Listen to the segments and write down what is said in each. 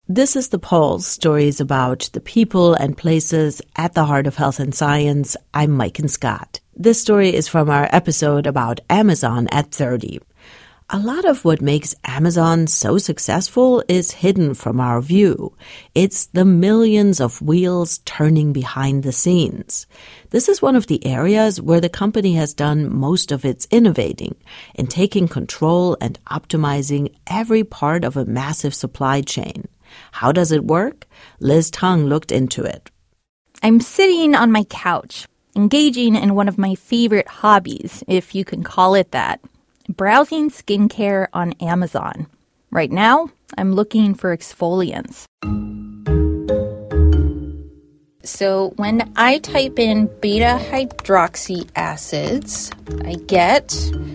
This is The Pulse, stories about the people and places at the heart of health and science. I'm Maiken Scott. This story is from our episode about Amazon at 30. A lot of what makes Amazon so successful is hidden from our view. It's the millions of wheels turning behind the scenes. This is one of the areas where the company has done most of its innovating in taking control and optimizing every part of a massive supply chain. How does it work? Liz Tung looked into it. I'm sitting on my couch, engaging in one of my favorite hobbies, if you can call it that. Browsing skincare on Amazon. Right now, I'm looking for exfoliants. So when I type in beta-hydroxy acids, I get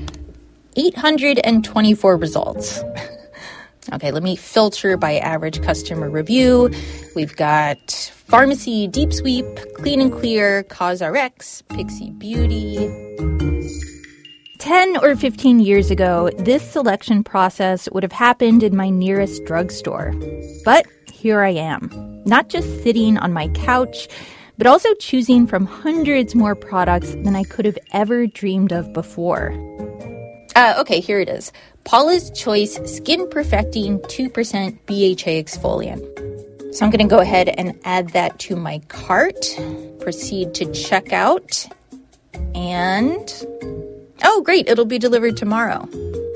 824 results. Okay, let me filter by average customer review. We've got Pharmacy Deep Sweep, Clean and Clear, CosRx, Pixie Beauty. 10 or 15 years ago, this selection process would have happened in my nearest drugstore. But here I am, not just sitting on my couch, but also choosing from hundreds more products than I could have ever dreamed of before. Okay, here it is. Paula's Choice Skin Perfecting 2% BHA Exfoliant. So I'm going to go ahead and add that to my cart, proceed to checkout, and... oh, great, it'll be delivered tomorrow.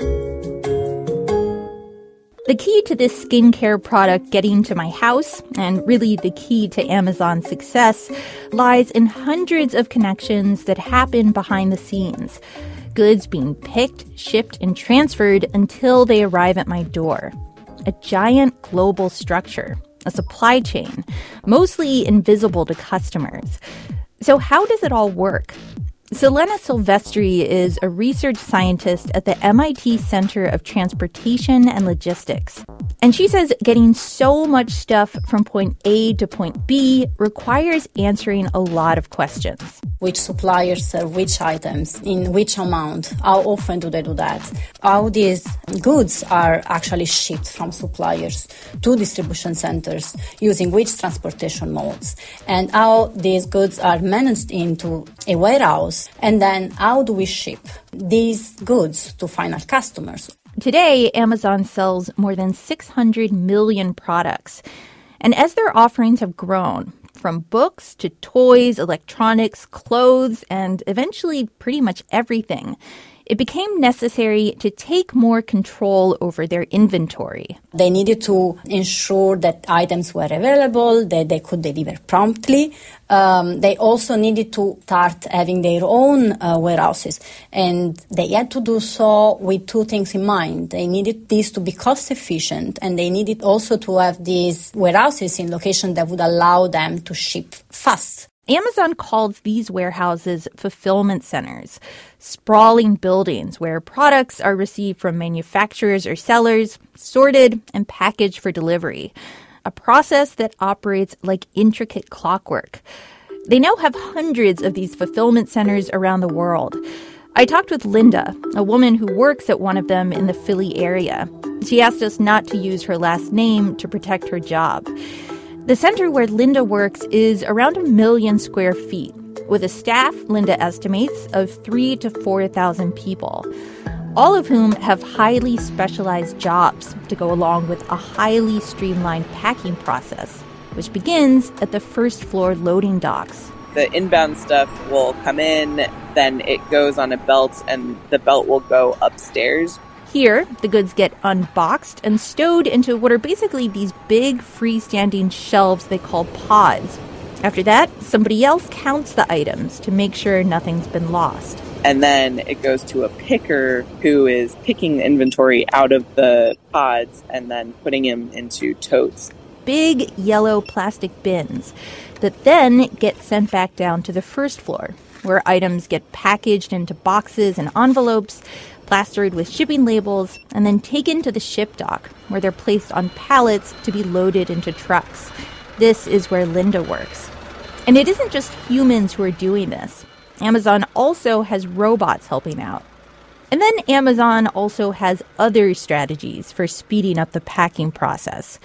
The key to this skincare product getting to my house, and really the key to Amazon's success, lies in hundreds of connections that happen behind the scenes. Goods being picked, shipped, and transferred until they arrive at my door. A giant global structure, a supply chain, mostly invisible to customers. So how does it all work? Selena Silvestri is a research scientist at the MIT Center of Transportation and Logistics. And she says getting so much stuff from point A to point B requires answering a lot of questions. Which suppliers serve which items, in which amount, how often do they do that? How these goods are actually shipped from suppliers to distribution centers using which transportation modes, and how these goods are managed into a warehouse, and then how do we ship these goods to final customers? Today, Amazon sells more than 600 million products. And as their offerings have grown, from books to toys, electronics, clothes, and eventually pretty much everything, it became necessary to take more control over their inventory. They needed to ensure that items were available, that they could deliver promptly. They also needed to start having their own warehouses. And they had to do so with two things in mind. They needed this to be cost efficient, and they needed also to have these warehouses in locations that would allow them to ship fast. Amazon calls these warehouses fulfillment centers, sprawling buildings where products are received from manufacturers or sellers, sorted, and packaged for delivery, a process that operates like intricate clockwork. They now have hundreds of these fulfillment centers around the world. I talked with Linda, a woman who works at one of them in the Philly area. She asked us not to use her last name to protect her job. The center where Linda works is around 1 million square feet, with a staff, Linda estimates, of 3,000 to 4,000 people, all of whom have highly specialized jobs to go along with a highly streamlined packing process, which begins at the first floor loading docks. The inbound stuff will come in, then it goes on a belt, and the belt will go upstairs. Here, the goods get unboxed and stowed into what are basically these big freestanding shelves they call pods. After that, somebody else counts the items to make sure nothing's been lost. And then it goes to a picker who is picking the inventory out of the pods and then putting them into totes. Big yellow plastic bins that then get sent back down to the first floor, where items get packaged into boxes and envelopes, plastered with shipping labels, and then taken to the ship dock, where they're placed on pallets to be loaded into trucks. This is where Linda works. And it isn't just humans who are doing this. Amazon also has robots helping out. And then Amazon also has other strategies for speeding up the packing process.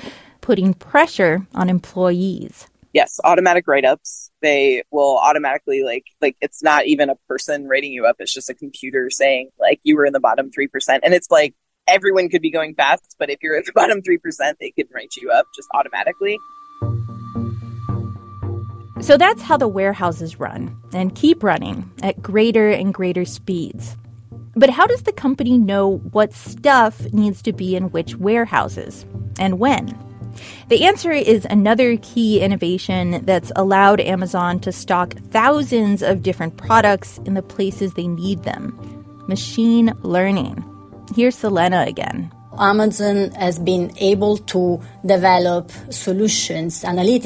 putting pressure on employees. Yes, automatic write-ups. They will automatically, like it's not even a person writing you up. It's just a computer saying, like, you were in the bottom 3%. And it's like, everyone could be going fast, but if you're at the bottom 3%, they could write you up just automatically. So that's how the warehouses run and keep running at greater and greater speeds. But how does the company know what stuff needs to be in which warehouses and when? The answer is another key innovation that's allowed Amazon to stock thousands of different products in the places they need them: machine learning. Here's Selena again. Amazon has been able to develop solutions,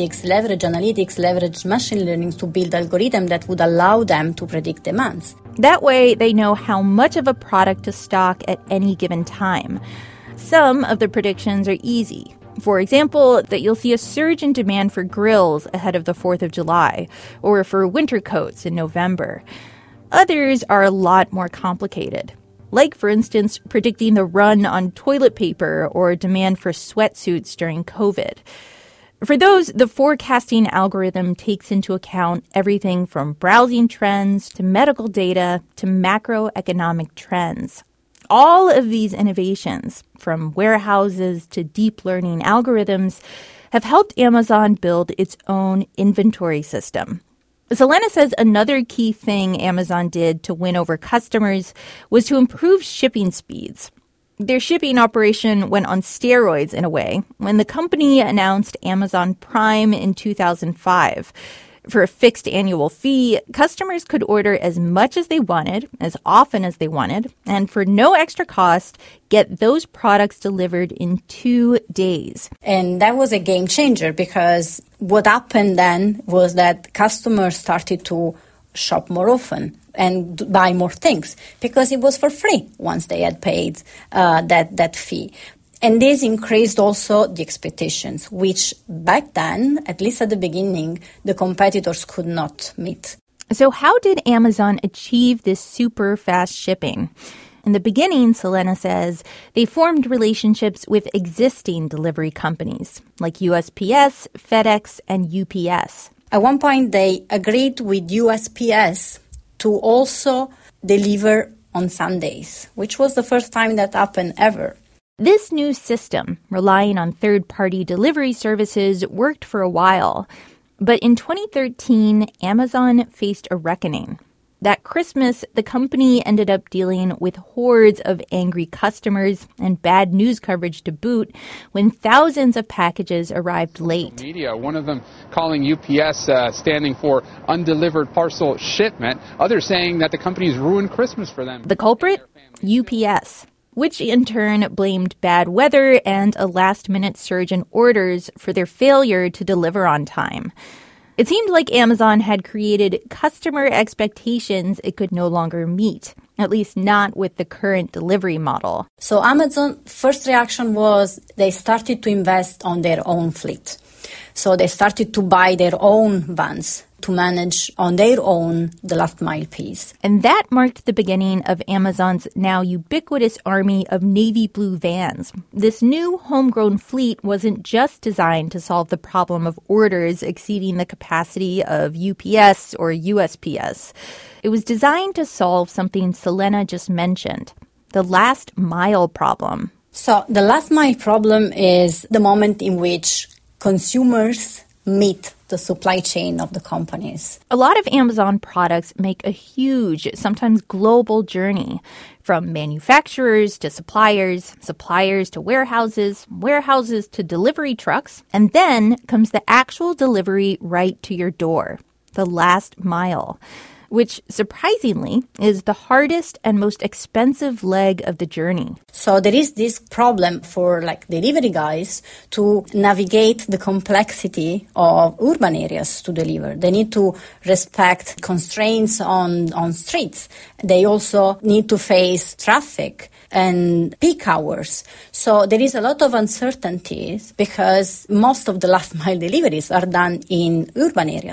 leverage machine learning to build algorithms that would allow them to predict demands. That way, they know how much of a product to stock at any given time. Some of the predictions are easy. For example, that you'll see a surge in demand for grills ahead of the 4th of July, or for winter coats in November. Others are a lot more complicated. Like, for instance, predicting the run on toilet paper or demand for sweatsuits during COVID. For those, the forecasting algorithm takes into account everything from browsing trends to medical data to macroeconomic trends. All of these innovations, from warehouses to deep learning algorithms, have helped Amazon build its own inventory system. Selena says another key thing Amazon did to win over customers was to improve shipping speeds. Their shipping operation went on steroids in a way when the company announced Amazon Prime in 2005. For a fixed annual fee, customers could order as much as they wanted, as often as they wanted, and for no extra cost, get those products delivered in 2 days. And that was a game changer because what happened then was that customers started to shop more often and buy more things because it was for free once they had paid that fee. And this increased also the expectations, which back then, at least at the beginning, the competitors could not meet. So how did Amazon achieve this super fast shipping? In the beginning, Selena says, they formed relationships with existing delivery companies like USPS, FedEx, and UPS. At one point, they agreed with USPS to also deliver on Sundays, which was the first time that happened ever. This new system, relying on third-party delivery services, worked for a while. But in 2013, Amazon faced a reckoning. That Christmas, the company ended up dealing with hordes of angry customers and bad news coverage to boot when thousands of packages arrived late. Media, one of them calling UPS standing for undelivered parcel shipment. Others saying that the company's ruined Christmas for them. The culprit? UPS, which in turn blamed bad weather and a last-minute surge in orders for their failure to deliver on time. It seemed like Amazon had created customer expectations it could no longer meet, at least not with the current delivery model. So Amazon's first reaction was they started to invest on their own fleet. So they started to buy their own vans to manage on their own the last mile piece. And that marked the beginning of Amazon's now ubiquitous army of navy blue vans. This new homegrown fleet wasn't just designed to solve the problem of orders exceeding the capacity of UPS or USPS. It was designed to solve something Selena just mentioned, the last mile problem. So the last mile problem is the moment in which consumers meet the supply chain of the companies. A lot of Amazon products make a huge, sometimes global journey from manufacturers to suppliers, suppliers to warehouses, warehouses to delivery trucks, and then comes the actual delivery right to your door, the last mile, which surprisingly is the hardest and most expensive leg of the journey. So there is this problem for delivery guys to navigate the complexity of urban areas to deliver. They need to respect constraints on streets. They also need to face traffic and peak hours. So there is a lot of uncertainties because most of the last mile deliveries are done in urban areas.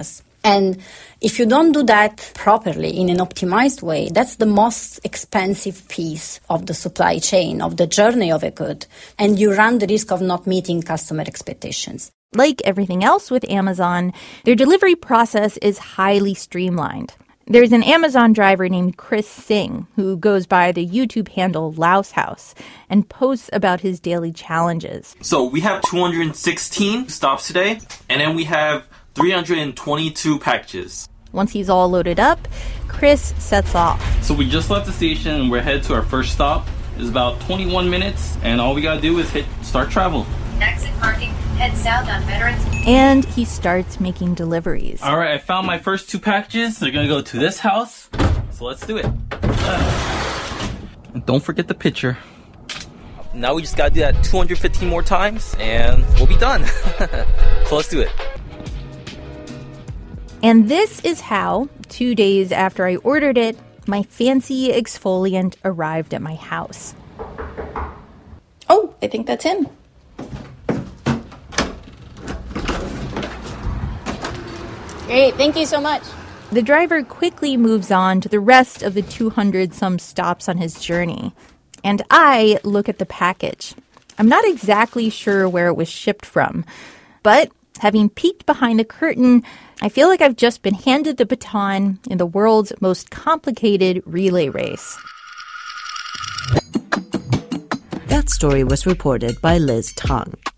And if you don't do that properly in an optimized way, that's the most expensive piece of the supply chain, of the journey of a good. And you run the risk of not meeting customer expectations. Like everything else with Amazon, their delivery process is highly streamlined. There's an Amazon driver named Chris Singh who goes by the YouTube handle Louse House and posts about his daily challenges. So we have 216 stops today, and then we have 322 packages. Once he's all loaded up, Chris sets off. So we just left the station and we're headed to our first stop. It's about 21 minutes, and all we gotta do is hit start travel. Exit parking, head south on Veterans. And he starts making deliveries. All right, I found my first 2 packages. They're gonna go to this house. So let's do it. And don't forget the picture. Now we just gotta do that 215 more times, and we'll be done. So let's do it. And this is how, 2 days after I ordered it, my fancy exfoliant arrived at my house. Oh, I think that's him. Great, thank you so much. The driver quickly moves on to the rest of the 200-some stops on his journey. And I look at the package. I'm not exactly sure where it was shipped from, but having peeked behind the curtain, I feel like I've just been handed the baton in the world's most complicated relay race. That story was reported by Liz Tung.